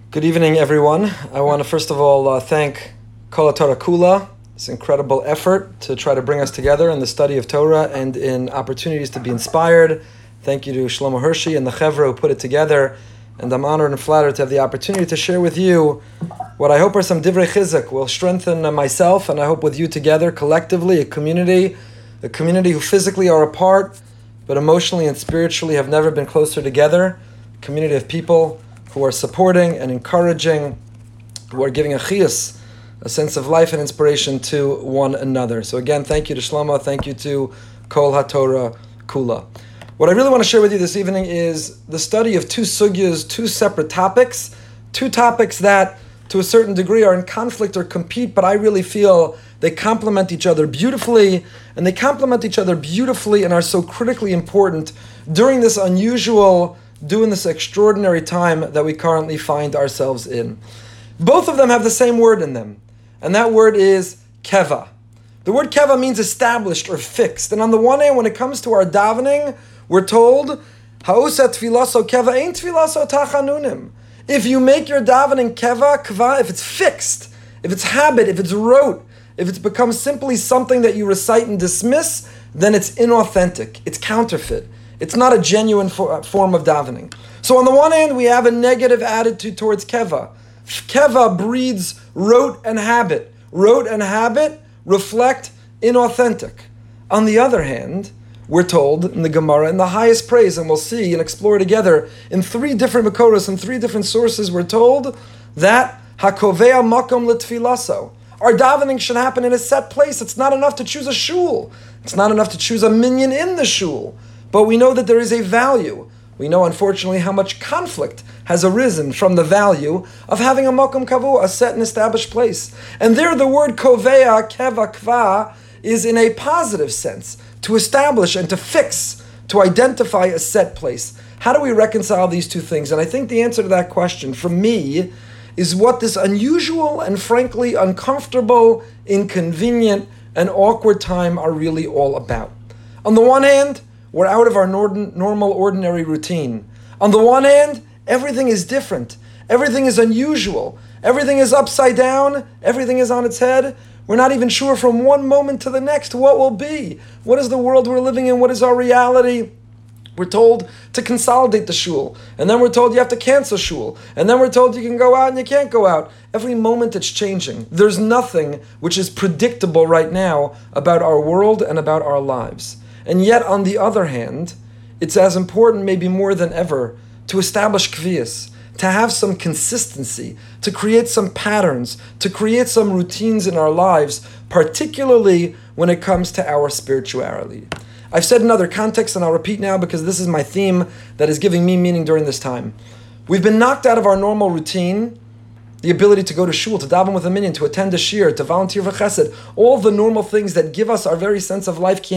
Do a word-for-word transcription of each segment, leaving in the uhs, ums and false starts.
Good evening, everyone. I want to first of all uh, thank Kol HaTorah Kula, this incredible effort to try to bring us together in the study of Torah and in opportunities to be inspired. Thank you to Shlomo Hershey and the Chevra who put it together. And I'm honored and flattered to have the opportunity to share with you what I hope are some divrei chizuk will strengthen uh, myself, and I hope with you together, collectively, a community, a community who physically are apart, but emotionally and spiritually have never been closer together, a community of people who are supporting and encouraging, who are giving a chiyus, a sense of life and inspiration to one another. So again, thank you to Shlomo, thank you to Kol HaTorah Kula. What I really want to share with you this evening is the study of two sugyas, two separate topics, two topics that to a certain degree are in conflict or compete, but I really feel they complement each other beautifully, and they complement each other beautifully and are so critically important during this unusual doing this extraordinary time that we currently find ourselves in. Both of them have the same word in them, and that word is keva. The word keva means established or fixed, and on the one hand, when it comes to our davening, we're told, ha'osa tfilaso keva ein tfilaso tachanunim. If you make your davening keva, kva, if it's fixed, if it's habit, if it's rote, if it's become simply something that you recite and dismiss, then it's inauthentic, it's counterfeit. It's not a genuine for, form of davening. So on the one hand, we have a negative attitude towards keva. Keva breeds rote and habit. Rote and habit reflect inauthentic. On the other hand, we're told in the Gemara, in the highest praise, and we'll see and explore together, in three different Makoros, in three different sources, we're told that hakovea makom l'tfilaso. Our davening should happen in a set place. It's not enough to choose a shul. It's not enough to choose a minyan in the shul. But we know that there is a value. We know, unfortunately, how much conflict has arisen from the value of having a makom kavu, a set and established place. And there the word kovea, keva, kva, is in a positive sense, to establish and to fix, to identify a set place. How do we reconcile these two things? And I think the answer to that question, for me, is what this unusual and frankly uncomfortable, inconvenient, and awkward time are really all about. On the one hand, we're out of our normal, ordinary routine. On the one hand, everything is different. Everything is unusual. Everything is upside down. Everything is on its head. We're not even sure from one moment to the next what will be. What is the world we're living in? What is our reality? We're told to consolidate the shul. And then we're told you have to cancel shul. And then we're told you can go out and you can't go out. Every moment it's changing. There's nothing which is predictable right now about our world and about our lives. And yet, on the other hand, it's as important, maybe more than ever, to establish kviyas, to have some consistency, to create some patterns, to create some routines in our lives, particularly when it comes to our spirituality. I've said in other contexts, and I'll repeat now because this is my theme that is giving me meaning during this time. We've been knocked out of our normal routine, the ability to go to shul, to daven with a minyan, to attend a shir, to volunteer for chesed, all the normal things that give us our very sense of life.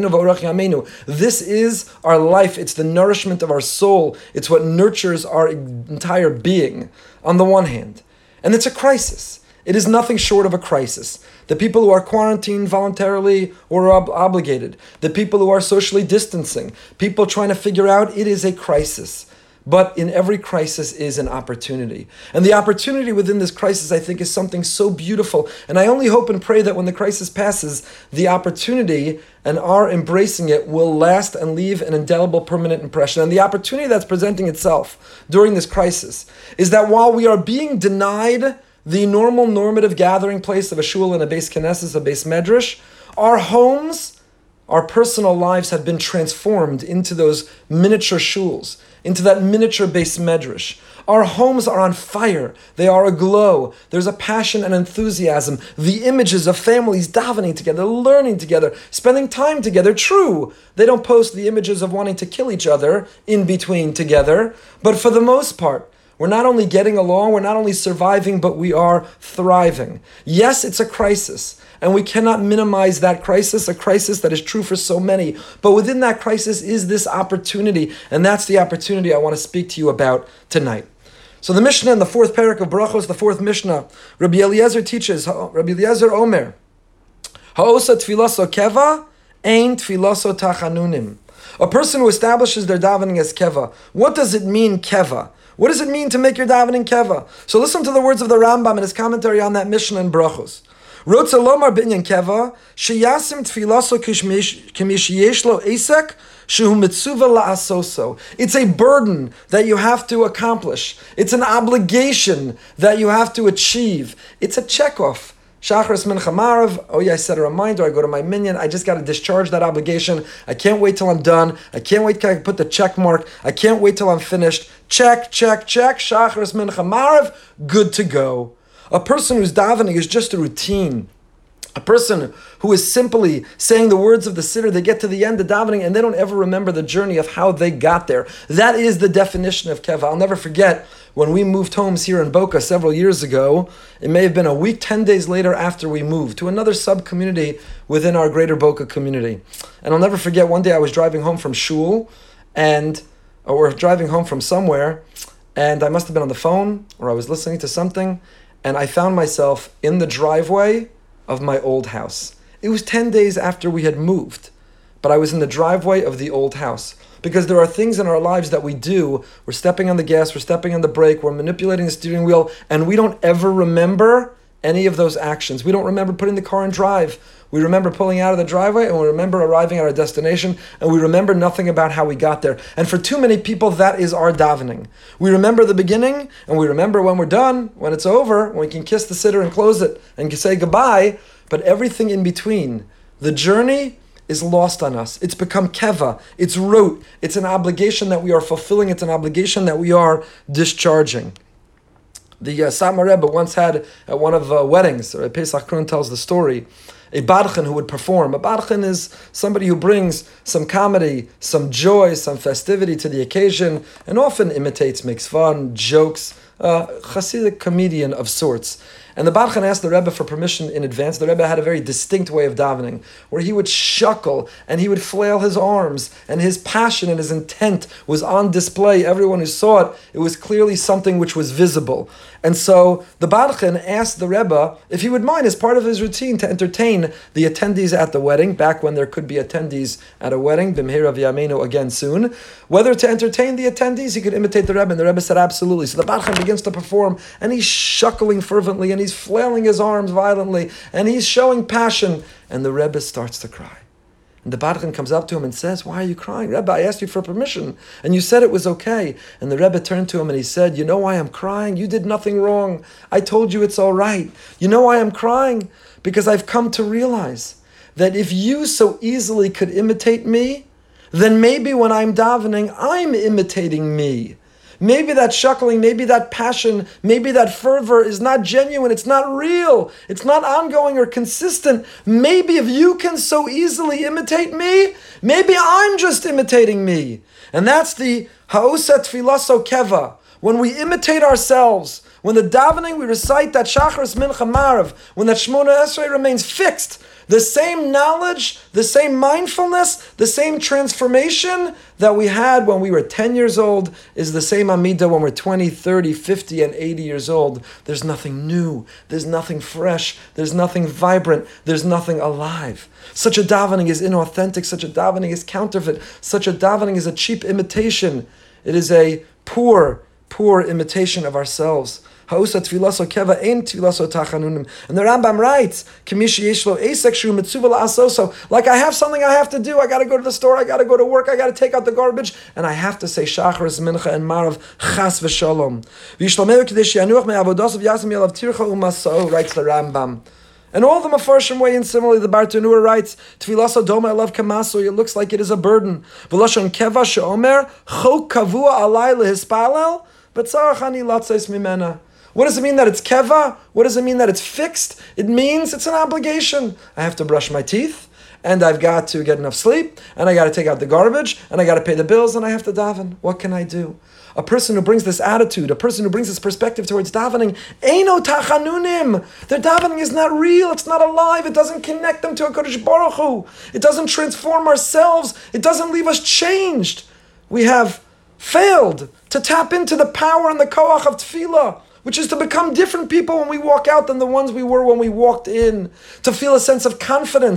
This is our life. It's the nourishment of our soul. It's what nurtures our entire being, on the one hand. And it's a crisis. It is nothing short of a crisis. The people who are quarantined voluntarily or ob- obligated, the people who are socially distancing, people trying to figure out, it is a crisis. But in every crisis is an opportunity. And the opportunity within this crisis, I think, is something so beautiful. And I only hope and pray that when the crisis passes, the opportunity and our embracing it will last and leave an indelible permanent impression. And the opportunity that's presenting itself during this crisis is that while we are being denied the normal normative gathering place of a shul and a beis knesses, a beis medrash, our homes, our personal lives have been transformed into those miniature shuls, into that miniature beis medrash. Our homes are on fire. They are aglow. There's a passion and enthusiasm. The images of families davening together, learning together, spending time together. True, they don't post the images of wanting to kill each other in between together, but for the most part, we're not only getting along, we're not only surviving, but we are thriving. Yes, it's a crisis, and we cannot minimize that crisis, a crisis that is true for so many. But within that crisis is this opportunity, and that's the opportunity I want to speak to you about tonight. So the Mishnah in the fourth parak of Brachos, the fourth Mishnah, Rabbi Eliezer teaches, Rabbi Eliezer Omer, Ha'osa tfilaso keva, ein tfilaso tachanunim. A person who establishes their davening as keva. What does it mean, keva? What does it mean to make your davening keva? So listen to the words of the Rambam in his commentary on that Mishnah in Brachos. Rotza lomar binyan keva, sheyasim tfilaso kimish yeshlo esek, shehu mitzuva la'asoso. It's a burden that you have to accomplish. It's an obligation that you have to achieve. It's a checkoff. Shachris Mincha Marav, oh yeah, I set a reminder, I go to my minyan, I just got to discharge that obligation. I can't wait till I'm done. I can't wait till I put the check mark. I can't wait till I'm finished. Check, check, check. Shachris Mincha Marav, good to go. A person who's davening is just a routine. A person who is simply saying the words of the siddur, they get to the end of davening and they don't ever remember the journey of how they got there. That is the definition of keva. I'll never forget when we moved homes here in Boca several years ago. It may have been a week, ten days later after we moved to another sub-community within our greater Boca community. And I'll never forget, one day I was driving home from shul and, or driving home from somewhere, and I must have been on the phone or I was listening to something, and I found myself in the driveway of my old house. It was ten days after we had moved, but I was in the driveway of the old house. Because there are things in our lives that we do, we're stepping on the gas, we're stepping on the brake, we're manipulating the steering wheel, and we don't ever remember any of those actions. We don't remember putting the car in drive. We remember pulling out of the driveway, and we remember arriving at our destination, and we remember nothing about how we got there. And for too many people, that is our davening. We remember the beginning, and we remember when we're done, when it's over, when we can kiss the siddur and close it and say goodbye, but everything in between, the journey is lost on us. It's become keva. It's rote. It's an obligation that we are fulfilling. It's an obligation that we are discharging. The uh, Satmar Rebbe once had at one of uh, weddings, or Pesach Krun tells the story, a barchen who would perform. A barchen is somebody who brings some comedy, some joy, some festivity to the occasion, and often imitates, makes fun, jokes, a Hasidic comedian of sorts. And the barchen asked the Rebbe for permission in advance. The Rebbe had a very distinct way of davening, where he would shuckle and he would flail his arms, and his passion and his intent was on display. Everyone who saw it, it was clearly something which was visible. And so the barchen asked the Rebbe if he would mind, as part of his routine, to entertain the attendees at the wedding, back when there could be attendees at a wedding, Bimhira v'yameinu, again soon, whether to entertain the attendees, he could imitate the Rebbe. And the Rebbe said absolutely. So the barchen begins to perform, and he's shuckling fervently, and he's flailing his arms violently, and he's showing passion, and the Rebbe starts to cry. And the barchen comes up to him and says, "Why are you crying? Rebbe, I asked you for permission, and you said it was okay." And the Rebbe turned to him and he said, "You know why I'm crying? You did nothing wrong. I told you it's all right. You know why I'm crying? Because I've come to realize that if you so easily could imitate me, then maybe when I'm davening, I'm imitating me. Maybe that shuckling, maybe that passion, maybe that fervor is not genuine, it's not real, it's not ongoing or consistent. Maybe if you can so easily imitate me, maybe I'm just imitating me." And that's the ha'osa tfilaso keva. When we imitate ourselves, when the davening we recite that Shachris Mincha Marav, when that Shmona Esrei remains fixed, the same knowledge, the same mindfulness, the same transformation that we had when we were ten years old is the same Amidah when we're twenty, thirty, fifty, and eighty years old. There's nothing new. There's nothing fresh. There's nothing vibrant. There's nothing alive. Such a davening is inauthentic. Such a davening is counterfeit. Such a davening is a cheap imitation. It is a poor, poor imitation of ourselves. Ha'usa tfilaso keva ein tfilaso tachanunim. And the Rambam writes, Kemishi yeshlo esek shu mitzuva la'asoso. Like I have something I have to do. I got to go to the store. I got to go to work. I got to take out the garbage. And I have to say Shacharis, Mincha, and Marav, Chas v'shalom. V'yishlomehu k'desh yanuach me'avodos v'yasem yalav tircha u'maso, writes the Rambam. And all the Mefarshim weigh in similarly. The Bartanura writes, Tfilaso doma elav kamaso, it looks like it is a burden. V'lashon keva she'omer, chok kavua alai lehispalel, v'tzarach ani latzes mimena. What does it mean that it's keva? What does it mean that it's fixed? It means it's an obligation. I have to brush my teeth, and I've got to get enough sleep, and I got to take out the garbage, and I got to pay the bills, and I have to daven. What can I do? A person who brings this attitude, a person who brings this perspective towards davening, eino tachanunim. Their davening is not real, it's not alive, it doesn't connect them to a Kodesh Baruch Hu. It doesn't transform ourselves, it doesn't leave us changed. We have failed to tap into the power and the koach of tefillah, which is to become different people when we walk out than the ones we were when we walked in, to feel a sense of confidence,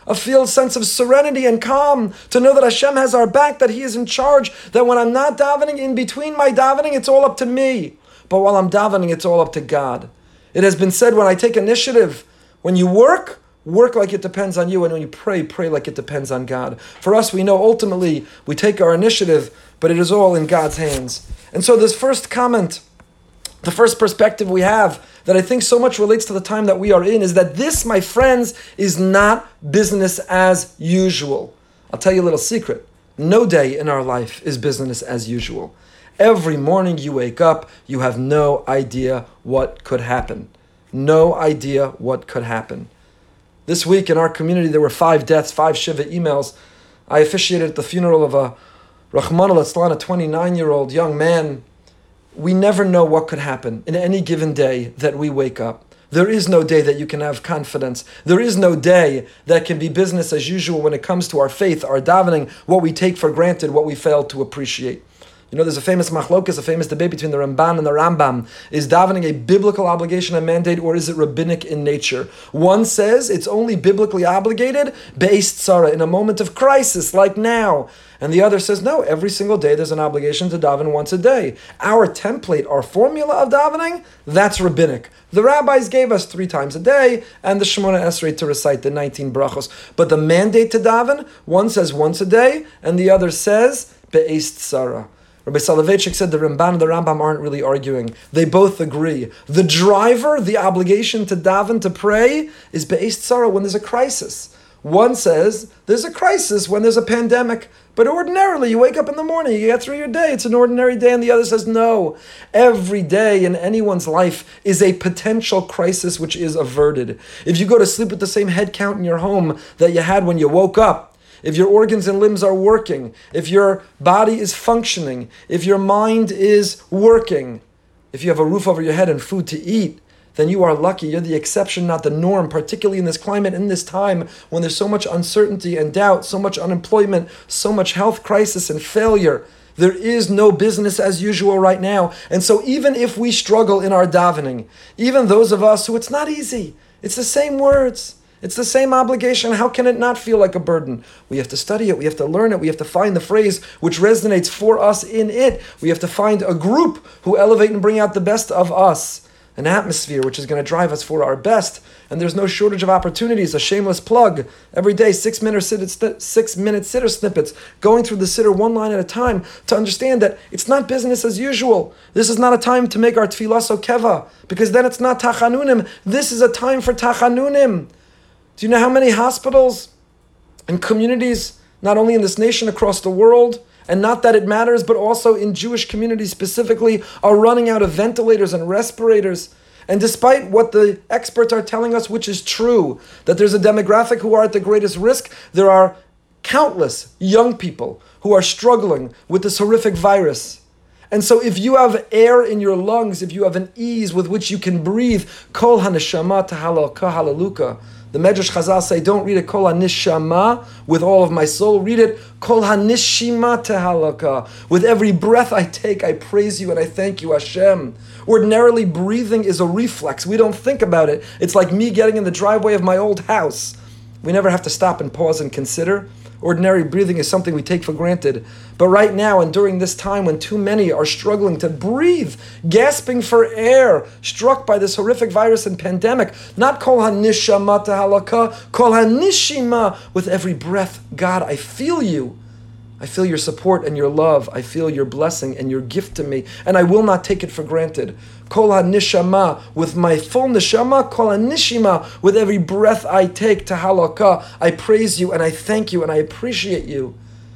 a feel sense of serenity and calm, to know that Hashem has our back, that He is in charge, that when I'm not davening, in between my davening, it's all up to me. But while I'm davening, it's all up to God. It has been said, when I take initiative, when you work, work like it depends on you, and when you pray, pray like it depends on God. For us, we know ultimately we take our initiative, but it is all in God's hands. And so this first comment, the first perspective we have that I think so much relates to the time that we are in, is that this, my friends, is not business as usual. I'll tell you a little secret. No day in our life is business as usual. Every morning you wake up, you have no idea what could happen. No idea what could happen. This week in our community, there were five deaths, five Shiva emails. I officiated at the funeral of a Rahman al-Islan, a twenty-nine-year-old young man. We never know what could happen in any given day that we wake up. There is no day that you can have confidence. There is no day that can be business as usual when it comes to our faith, our davening, what we take for granted, what we fail to appreciate. You know, there's a famous machlokas, a famous debate between the Ramban and the Rambam. Is davening a biblical obligation and mandate, or is it rabbinic in nature? One says it's only biblically obligated, be'ez tzara, in a moment of crisis, like now. And the other says, no, every single day there's an obligation to daven once a day. Our template, our formula of davening, that's rabbinic. The rabbis gave us three times a day, and the Shemona Esrei to recite the nineteen brachos. But the mandate to daven, one says once a day, and the other says be'ez tzara. Rabbi Soloveitchik said the Ramban and the Rambam aren't really arguing. They both agree. The driver, the obligation to daven, to pray, is be'ez tzara, when there's a crisis. One says there's a crisis when there's a pandemic, but ordinarily you wake up in the morning, you get through your day, it's an ordinary day, and the other says no. Every day in anyone's life is a potential crisis which is averted. If you go to sleep with the same head count in your home that you had when you woke up, if your organs and limbs are working, if your body is functioning, if your mind is working, if you have a roof over your head and food to eat, then you are lucky. You're the exception, not the norm, particularly in this climate, in this time when there's so much uncertainty and doubt, so much unemployment, so much health crisis and failure. There is no business as usual right now. And so even if we struggle in our davening, even those of us who it's not easy, it's the same words, it's the same obligation. How can it not feel like a burden? We have to study it. We have to learn it. We have to find the phrase which resonates for us in it. We have to find a group who elevate and bring out the best of us. An atmosphere which is going to drive us for our best. And there's no shortage of opportunities. A shameless plug. Every day, six minute sitter, six minute sitter snippets, going through the sitter one line at a time to understand that it's not business as usual. This is not a time to make our tefillah so keva, because then it's not tachanunim. This is a time for tachanunim. Do you know how many hospitals and communities, not only in this nation, across the world, and not that it matters, but also in Jewish communities specifically, are running out of ventilators and respirators? And despite what the experts are telling us, which is true, that there's a demographic who are at the greatest risk, there are countless young people who are struggling with this horrific virus. And so if you have air in your lungs, if you have an ease with which you can breathe, kol haneshama tahalaka halaluka. The Medrash Chazal say, don't read it kol hanishama, with all of my soul. Read it kol hanishima tehalaka. With every breath I take, I praise you and I thank you, Hashem. Ordinarily, breathing is a reflex. We don't think about it. It's like me getting in the driveway of my old house. We never have to stop and pause and consider. Ordinary breathing is something we take for granted. But right now, and during this time when too many are struggling to breathe, gasping for air, struck by this horrific virus and pandemic, not kol hanishama tehalaka, kol hanishima, with every breath, God, I feel you. I feel your support and your love. I feel your blessing and your gift to me, and I will not take it for granted. Kol hanishama, with my full neshama, kol hanishima, with every breath I take, tahalaka, I praise you and I thank you and I appreciate you.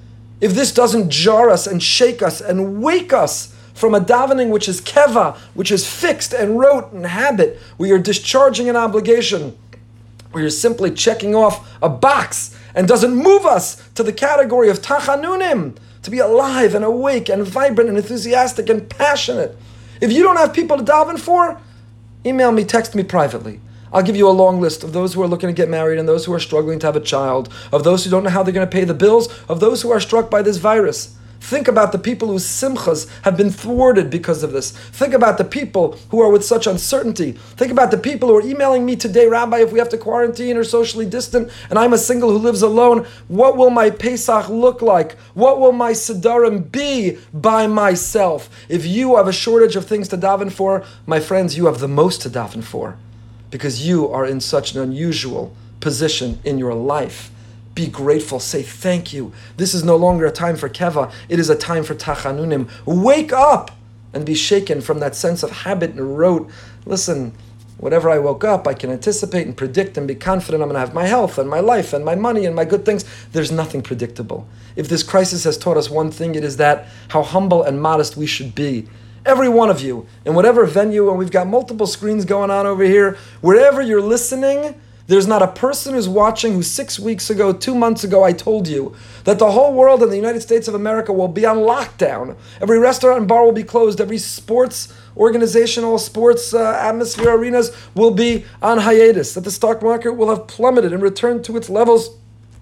If this doesn't jar us and shake us and wake us from a davening which is keva, which is fixed and rote and habit, where you're discharging an obligation, where you're simply checking off a box, and doesn't move us to the category of tachanunim, to be alive and awake and vibrant and enthusiastic and passionate. If you don't have people to daven for, email me, text me privately. I'll give you a long list of those who are looking to get married and those who are struggling to have a child, of those who don't know how they're going to pay the bills, of those who are struck by this virus. Think about the people whose simchas have been thwarted because of this. Think about the people who are with such uncertainty. Think about the people who are emailing me today, Rabbi, if we have to quarantine or socially distant, and I'm a single who lives alone, what will my Pesach look like? What will my Siddharim be by myself? If you have a shortage of things to daven for, my friends, you have the most to daven for, because you are in such an unusual position in your life. Be grateful. Say thank you. This is no longer a time for keva. It is a time for tachanunim. Wake up and be shaken from that sense of habit and rote. Listen, whatever I woke up, I can anticipate and predict and be confident I'm going to have my health and my life and my money and my good things. There's nothing predictable. If this crisis has taught us one thing, it is that how humble and modest we should be. Every one of you, in whatever venue, and we've got multiple screens going on over here, wherever you're listening, there's not a person who's watching who six weeks ago, two months ago, I told you that the whole world and the United States of America will be on lockdown. Every restaurant and bar will be closed. Every sports organization, all sports uh, atmosphere arenas will be on hiatus. That the stock market will have plummeted and returned to its levels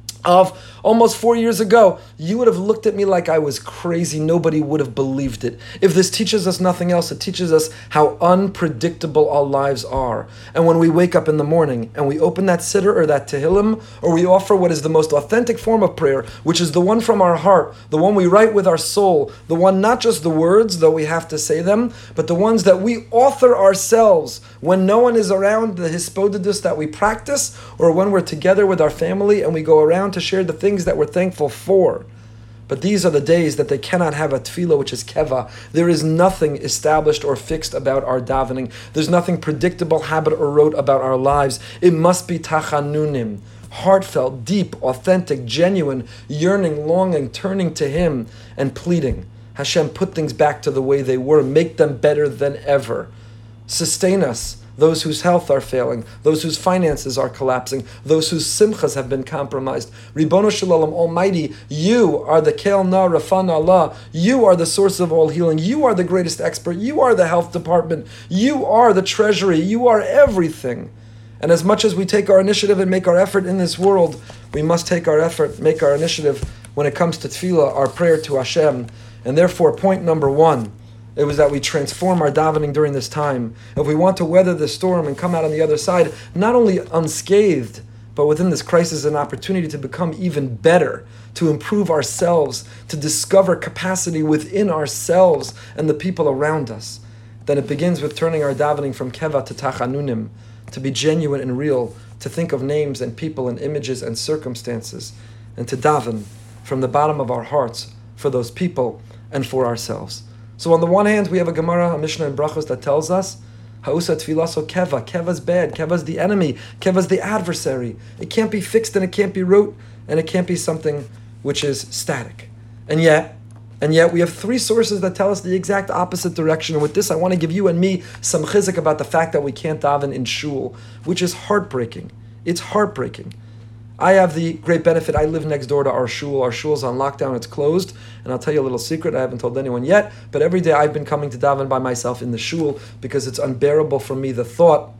of almost four years ago. You would have looked at me like I was crazy. Nobody would have believed it. If this teaches us nothing else, it teaches us how unpredictable our lives are. And when we wake up in the morning and we open that siddur or that tehillim, or we offer what is the most authentic form of prayer, which is the one from our heart, the one we write with our soul, the one not just the words, though we have to say them, but the ones that we author ourselves when no one is around, the hispodidus that we practice, or when we're together with our family and we go around to share the things that we're thankful for. But these are the days that they cannot have a tefillah, which is keva. There is nothing established or fixed about our davening. There's nothing predictable, habit, or rote about our lives. It must be tachanunim, heartfelt, deep, authentic, genuine, yearning, longing, turning to Him and pleading. Hashem, put things back to the way they were. Make them better than ever. Sustain us. Those whose health are failing, those whose finances are collapsing, those whose simchas have been compromised. Ribono Shel Olam Almighty, you are the Kel Na Rafan Allah. You are the source of all healing. You are the greatest expert. You are the health department. You are the treasury. You are everything. And as much as we take our initiative and make our effort in this world, we must take our effort, make our initiative when it comes to tefillah, our prayer to Hashem. And therefore, point number one, it was that we transform our davening during this time. If we want to weather the storm and come out on the other side, not only unscathed, but within this crisis, an opportunity to become even better, to improve ourselves, to discover capacity within ourselves and the people around us, then it begins with turning our davening from keva to tachanunim, to be genuine and real, to think of names and people and images and circumstances, and to daven from the bottom of our hearts for those people and for ourselves. So on the one hand, we have a Gemara, a Mishnah in Brachos that tells us, Ha'usa tfilaso keva, keva's bad, keva's the enemy, keva's the adversary. It can't be fixed and it can't be rote, and it can't be something which is static. And yet, and yet we have three sources that tell us the exact opposite direction. And with this, I want to give you and me some chizuk about the fact that we can't daven in shul, which is heartbreaking. It's heartbreaking. I have the great benefit, I live next door to our shul. Our shul's on lockdown, it's closed. And I'll tell you a little secret, I haven't told anyone yet, but every day I've been coming to daven by myself in the shul because it's unbearable for me the thought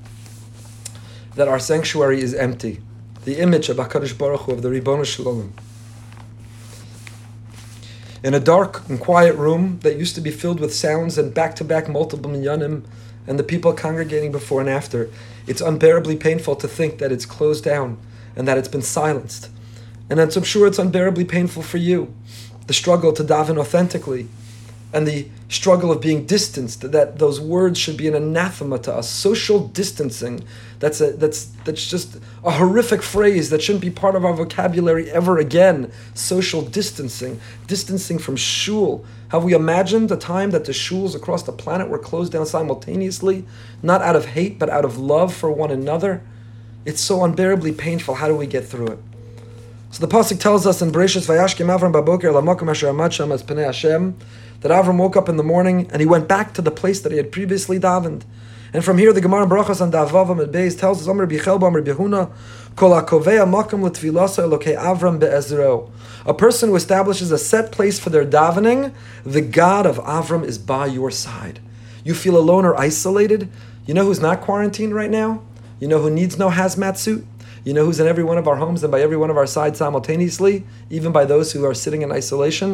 that our sanctuary is empty. The image of HaKadosh Baruch Hu, of the Ribono Shel Olam. In a dark and quiet room that used to be filled with sounds and back-to-back multiple minyanim and the people congregating before and after, it's unbearably painful to think that it's closed down and that it's been silenced. And I'm sure it's unbearably painful for you. The struggle to daven authentically, and the struggle of being distanced, that those words should be an anathema to us. Social distancing, that's a, that's that's just a horrific phrase that shouldn't be part of our vocabulary ever again. Social distancing, distancing from shul. Have we imagined a time that the shuls across the planet were closed down simultaneously, not out of hate, but out of love for one another? It's so unbearably painful. How do we get through it? So the pasuk tells us in Bereshis, Vayashkem Avram baboker lamakom asher amad sham as penei Hashem, that Avram woke up in the morning and he went back to the place that he had previously davened. And from here, the Gemara in Brachos on Davav and Beis tells us, Amar Bichel Amar Bihuna, Kol hakovea makom l'tfilasa elokei Avram be'ezro. A person who establishes a set place for their davening, the God of Avram is by your side. You feel alone or isolated? You know who's not quarantined right now? You know who needs no hazmat suit? You know who's in every one of our homes and by every one of our sides simultaneously, even by those who are sitting in isolation?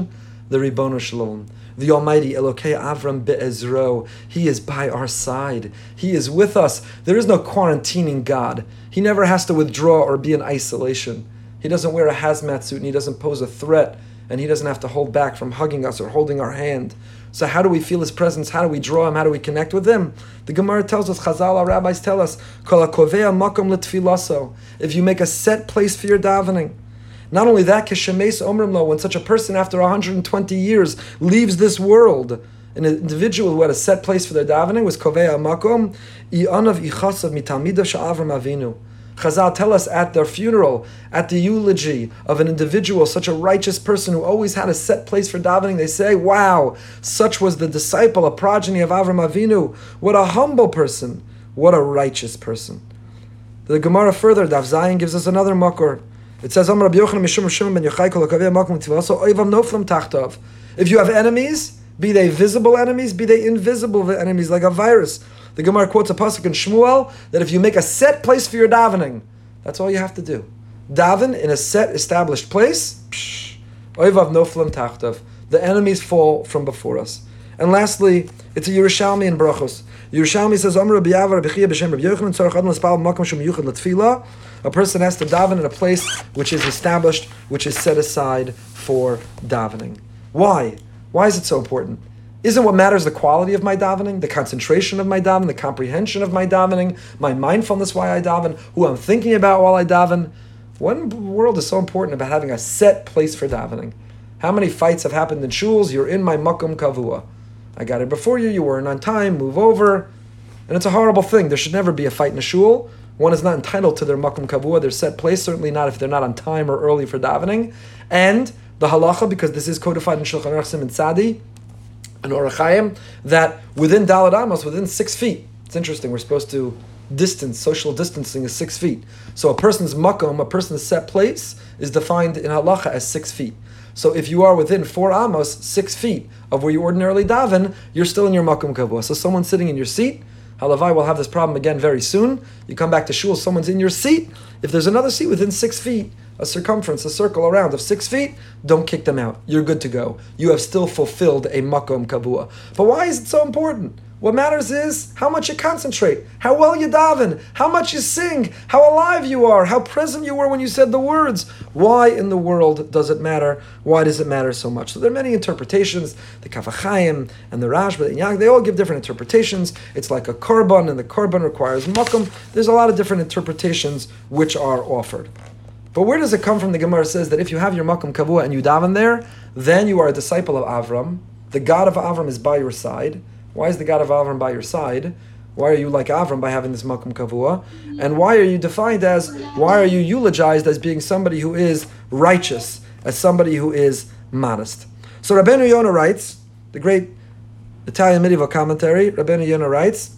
the Ribono Shalom, the Almighty Elokei Avram Be'ezro. He is by our side. He is with us. There is no quarantining God. He never has to withdraw or be in isolation. He doesn't wear a hazmat suit and he doesn't pose a threat, and he doesn't have to hold back from hugging us or holding our hand. So how do we feel his presence? How do we draw him? How do we connect with him? The Gemara tells us, Chazal, our rabbis tell us, Kol hakovea makom l'tfilaso. If you make a set place for your davening. Not only that, Keshemes Omrim Lo, when such a person after one hundred twenty years leaves this world, an individual who had a set place for their davening was Kovea Makom, I'anav Ichasav Mitalmidav Sha'avram Avinu. Chazal tell us at their funeral, at the eulogy of an individual, such a righteous person who always had a set place for davening, they say, wow, such was the disciple, a progeny of Avram Avinu. What a humble person. What a righteous person. The Gemara further, Daf Zayin, gives us another makor. It says, Amar Rabbi Yochanan Mishum Shimon ben Yochai kol hakaveh makom l'tfilaso oivam noflam tachtav. If you have enemies, be they visible enemies, be they invisible enemies, like a virus. The Gemara quotes a pasuk in Shmuel that if you make a set place for your davening, that's all you have to do. Daven in a set established place, psh, oivav noflam tachtav. The enemies fall from before us. And lastly, it's a Yerushalmi in Brachos. Yerushalmi says, Amar Rabbi Yava Rabbi Chia b'shem Rabbi Yochanan tzarich adon l'spal b'makom shem yuchad l'tfila. A person has to daven in a place which is established, which is set aside for davening. Why? Why is it so important? Isn't what matters the quality of my davening, the concentration of my davening, the comprehension of my davening, my mindfulness why I daven, who I'm thinking about while I daven? What in the world is so important about having a set place for davening? How many fights have happened in shuls? You're in my makom kavua. I got it before you, you weren't on time, move over. And it's a horrible thing. There should never be a fight in a shul. One is not entitled to their makom kavua, their set place, certainly not if they're not on time or early for davening. And the halacha, because this is codified in Shulchan Aruch Siman Tzadi, and Orach Chaim, that within Daled Amos, within six feet, it's interesting, we're supposed to distance, social distancing is six feet. So a person's makom, a person's set place, is defined in halacha as six feet. So if you are within four amos, six feet of where you ordinarily daven, you're still in your makom kavua. So someone's sitting in your seat, halavai will have this problem again very soon. You come back to shul, someone's in your seat. If there's another seat within six feet, a circumference, a circle around of six feet, don't kick them out. You're good to go. You have still fulfilled a makom kavua. But why is it so important? What matters is how much you concentrate, how well you daven, how much you sing, how alive you are, how present you were when you said the words. Why in the world does it matter? Why does it matter so much? So there are many interpretations. The Kaf HaChaim and the Rashba, the Inyag, they all give different interpretations. It's like a korban, and the korban requires makom. There's a lot of different interpretations which are offered. But where does it come from? The Gemara says that if you have your makom kavua and you daven there, then you are a disciple of Avram. The God of Avram is by your side. Why is the God of Avram by your side? Why are you like Avram by having this makom kavua? And why are you defined as, why are you eulogized as being somebody who is righteous, as somebody who is modest? So Rabbeinu Yonah writes, the great Italian medieval commentary, Rabbeinu Yonah writes,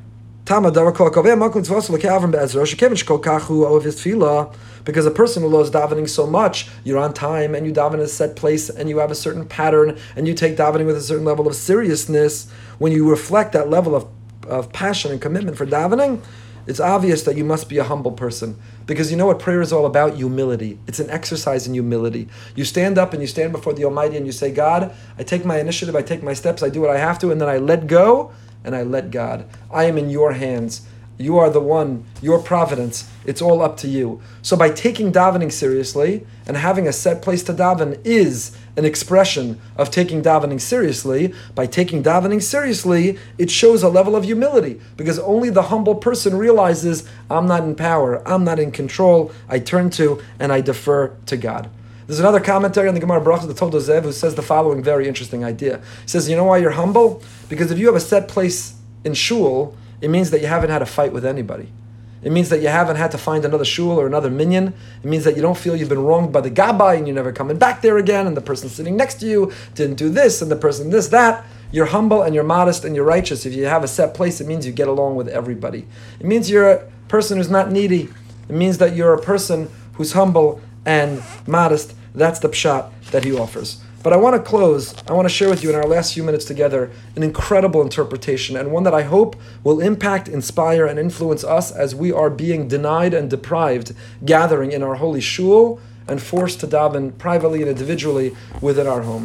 because a person who loves davening so much, you're on time and you daven in a set place and you have a certain pattern and you take davening with a certain level of seriousness, when you reflect that level of, of passion and commitment for davening, it's obvious that you must be a humble person. Because you know what prayer is all about? Humility. It's an exercise in humility. You stand up and you stand before the Almighty and you say, God, I take my initiative, I take my steps, I do what I have to, and then I let go and I let God. I am in your hands. You are the one, your providence. It's all up to you. So by taking davening seriously and having a set place to daven is an expression of taking davening seriously. By taking davening seriously, it shows a level of humility, because only the humble person realizes, I'm not in power, I'm not in control, I turn to and I defer to God. There's another commentary on the Gemara Brachos, the Toldos Zev, who says the following very interesting idea. He says, you know why you're humble? Because if you have a set place in shul, it means that you haven't had a fight with anybody. It means that you haven't had to find another shul or another minyan. It means that you don't feel you've been wronged by the gabbai and you're never coming back there again, and the person sitting next to you didn't do this, and the person this, that. You're humble and you're modest and you're righteous. If you have a set place, it means you get along with everybody. It means you're a person who's not needy. It means that you're a person who's humble and modest. That's the pshat that he offers. But I want to close, I want to share with you in our last few minutes together an incredible interpretation, and one that I hope will impact, inspire, and influence us as we are being denied and deprived gathering in our holy shul and forced to daven privately and individually within our homes.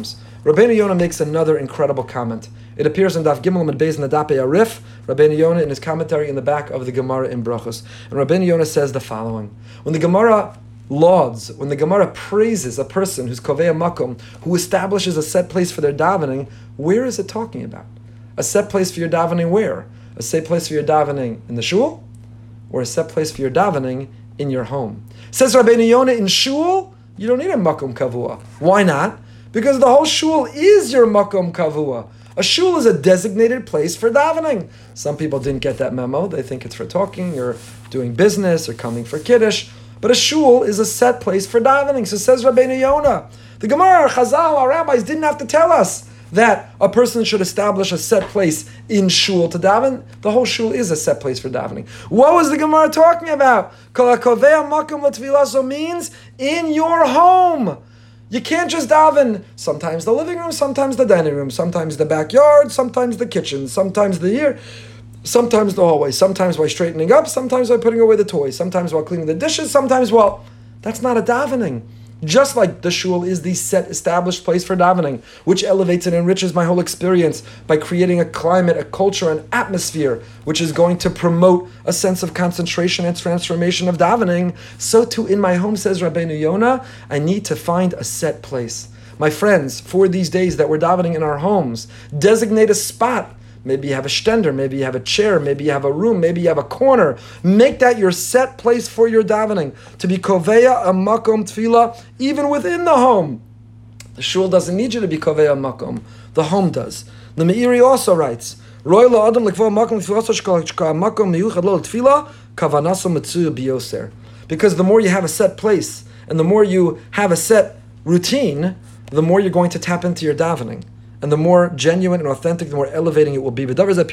Rabbeinu Yonah makes another incredible comment. It appears in Daf Gimel Amud Beis Nadape Arif, Rabbeinu Yonah in his commentary in the back of the Gemara in Brachos. And Rabbeinu Yonah says the following. When the Gemara lauds, when the Gemara praises a person who's Kovei Makom, who establishes a set place for their davening, where is it talking about? A set place for your davening where? A set place for your davening in the shul? Or a set place for your davening in your home? Says Rabbeinu Yonah, in shul, you don't need a makom kavua. Why not? Because the whole shul is your makom kavua. A shul is a designated place for davening. Some people didn't get that memo. They think it's for talking or doing business or coming for kiddush. But a shul is a set place for davening. So says Rabbeinu Yonah. The Gemara, Chazal, our rabbis didn't have to tell us that a person should establish a set place in shul to daven. The whole shul is a set place for davening. What was the Gemara talking about? Kol hakovei makom l'tfilaso means in your home. You can't just daven sometimes the living room, sometimes the dining room, sometimes the backyard, sometimes the kitchen, sometimes the ear, sometimes the hallway, sometimes while straightening up, sometimes while putting away the toys, sometimes while cleaning the dishes, sometimes while... That's not a davening. Just like the shul is the set established place for davening, which elevates and enriches my whole experience by creating a climate, a culture, an atmosphere, which is going to promote a sense of concentration and transformation of davening, so too in my home, says Rabbeinu Yonah, I need to find a set place. My friends, for these days that we're davening in our homes, designate a spot. Maybe you have a stender, maybe you have a chair, maybe you have a room, maybe you have a corner. Make that your set place for your davening. To be koveya a makom tefillah, even within the home. The shul doesn't need you to be koveya a makom. The home does. The Meiri also writes, Roy la adam lekvo makom tefillah makom miyuchad lo tefillah kavanaso mitzu biyoser. Because the more you have a set place, and the more you have a set routine, the more you're going to tap into your davening. And the more genuine and authentic, the more elevating it will be. Says the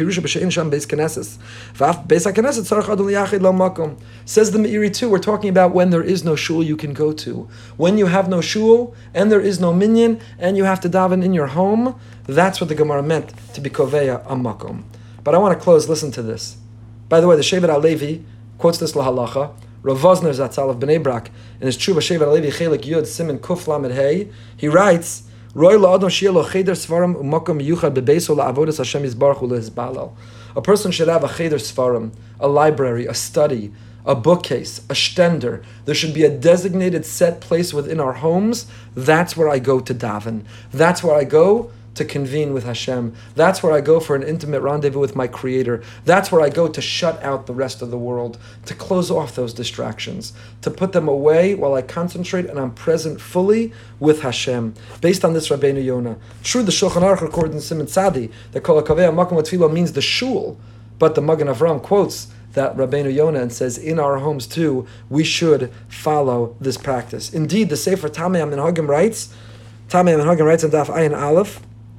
Meiri too, we're talking about when there is no shul you can go to. When you have no shul, and there is no minyan, and you have to daven in your home, that's what the Gemara meant to be koveya a makom. But I want to close, listen to this. By the way, the Shevet HaLevi quotes this lahalacha. Rav Vosner Zatzal of Bnei Brak, in his Tshuva Shevet HaLevi Chelik Yud Siman Kuf Lamed Hey, he writes, a person should have a cheder svarim, a library, a study, a bookcase, a stender. There should be a designated set place within our homes. That's where I go to daven. That's where I go to convene with Hashem. That's where I go for an intimate rendezvous with my Creator. That's where I go to shut out the rest of the world, to close off those distractions, to put them away while I concentrate and I'm present fully with Hashem. Based on this Rabbeinu Yonah. True, the Shulchan Aruch recorded in Siman Tzadi that Kol HaKaveh HaMakom HaTfilah means the shul, but the Magen Avram quotes that Rabbeinu Yonah and says, in our homes too, we should follow this practice. Indeed, the Sefer Tamei HaMinhagim writes, Tamei HaMinhagim writes in Daf Ayin Aleph,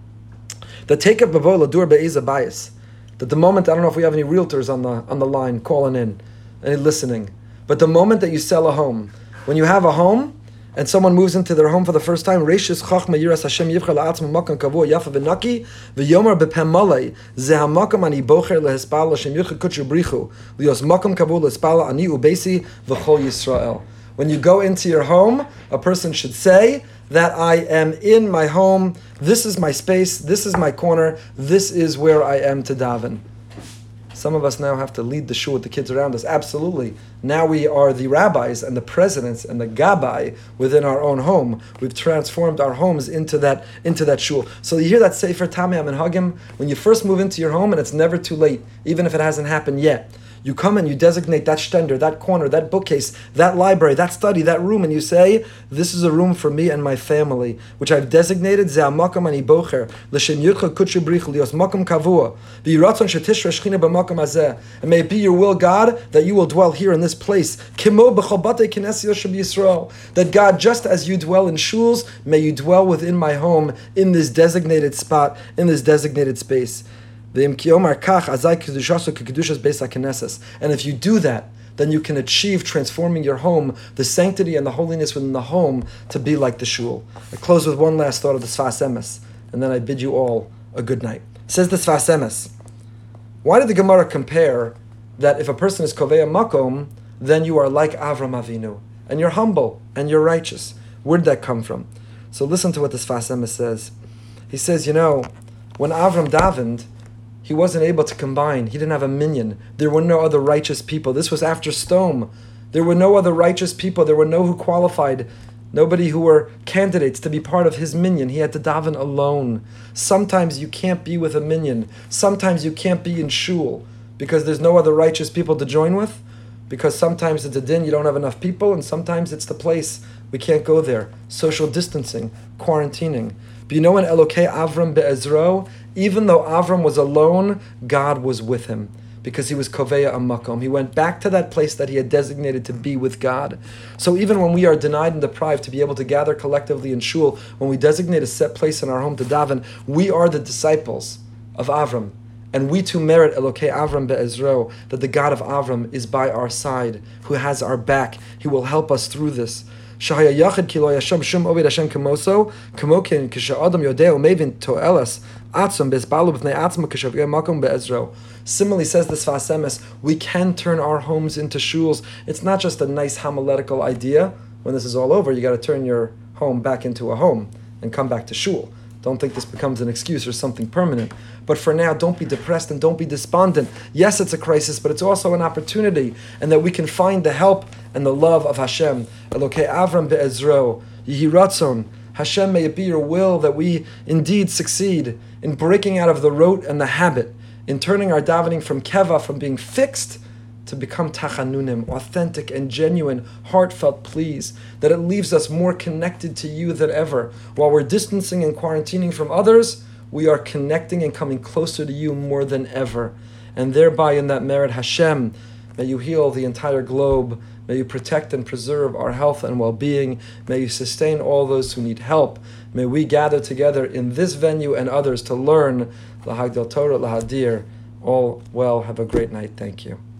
that take up bavo ladur be'eza bias. That the moment, I don't know if we have any realtors on the on the line calling in, any listening, but the moment that you sell a home, when you have a home and someone moves into their home for the first time, reishis chachma yiras Hashem yivchar la'atzma makam kavua yafa v'naki v'yomer b'pem malei ze hamakam ani bocher lehispal Hashem yichar kutchu brichu lios makam kavua lehispal ani ubesi v'chol Yisrael. When you go into your home, a person should say that I am in my home, this is my space, this is my corner, this is where I am to daven. Some of us now have to lead the shul with the kids around us. Absolutely. Now we are the rabbis and the presidents and the gabbai within our own home. We've transformed our homes into that into that shul. So you hear that Sefer Tamei HaMinhagim, when you first move into your home, and it's never too late, even if it hasn't happened yet. You come and you designate that stender, that corner, that bookcase, that library, that study, that room, and you say, this is a room for me and my family, which I've designated, Ze hamakam ani bocher, l'shem yircha kutchu brichu, lios makam kavua, v'yiratzon shetishra shechina b'makam hazeh, and may it be your will, God, that you will dwell here in this place, kimo b'chol batei knesset Yoshev Yisrael, that God, just as you dwell in shuls, may you dwell within my home, in this designated spot, in this designated space. And if you do that, then you can achieve transforming your home, the sanctity and the holiness within the home, to be like the shul. I close with one last thought of the Sfas Emes, and then I bid you all a good night. Says the Sfas Emes, why did the Gemara compare that if a person is Kovei Makom, then you are like Avram Avinu, and you're humble, and you're righteous? Where did that come from? So listen to what the Sfas Emes says. He says, you know, when Avram davened, he wasn't able to combine. He didn't have a minyan. There were no other righteous people. This was after Stom. There were no other righteous people. There were no who qualified. Nobody who were candidates to be part of his minyan. He had to daven alone. Sometimes you can't be with a minyan. Sometimes you can't be in shul because there's no other righteous people to join with. Because sometimes it's a din, you don't have enough people, and sometimes it's the place. We can't go there. Social distancing, quarantining. But you know when Elokei Avram be'ezro, even though Avram was alone, God was with him. Because he was Koveya Amakom. He went back to that place that he had designated to be with God. So even when we are denied and deprived to be able to gather collectively in shul, when we designate a set place in our home to daven, we are the disciples of Avram. And we too merit Elokei Avram be'ezro, that the God of Avram is by our side, who has our back. He will help us through this. Shahaya yachid ki lo yasham shum oved Hashem kamoso, kamokin kisha'adam yodeo mevin to'elas atzum bezbalu b'fnei atzma kishavgei makom be'ezro. Similarly, says the Sfas Emes, we can turn our homes into shuls. It's not just a nice homiletical idea. When this is all over, you got to turn your home back into a home and come back to shul. Don't think this becomes an excuse or something permanent. But for now, don't be depressed and don't be despondent. Yes, it's a crisis, but it's also an opportunity, and that we can find the help and the love of Hashem. Elokei Avram be'ezro, Yihi Ratzon. Hashem, may it be your will that we indeed succeed in breaking out of the rote and the habit, in turning our davening from keva, from being fixed, to become tachanunim, authentic and genuine, heartfelt pleas, that it leaves us more connected to you than ever. While we're distancing and quarantining from others, we are connecting and coming closer to you more than ever. And thereby in that merit, Hashem, may you heal the entire globe. May you protect and preserve our health and well-being. May you sustain all those who need help. May we gather together in this venue and others to learn L'Hagdil Torah, L'Hadir. All well. Have a great night. Thank you.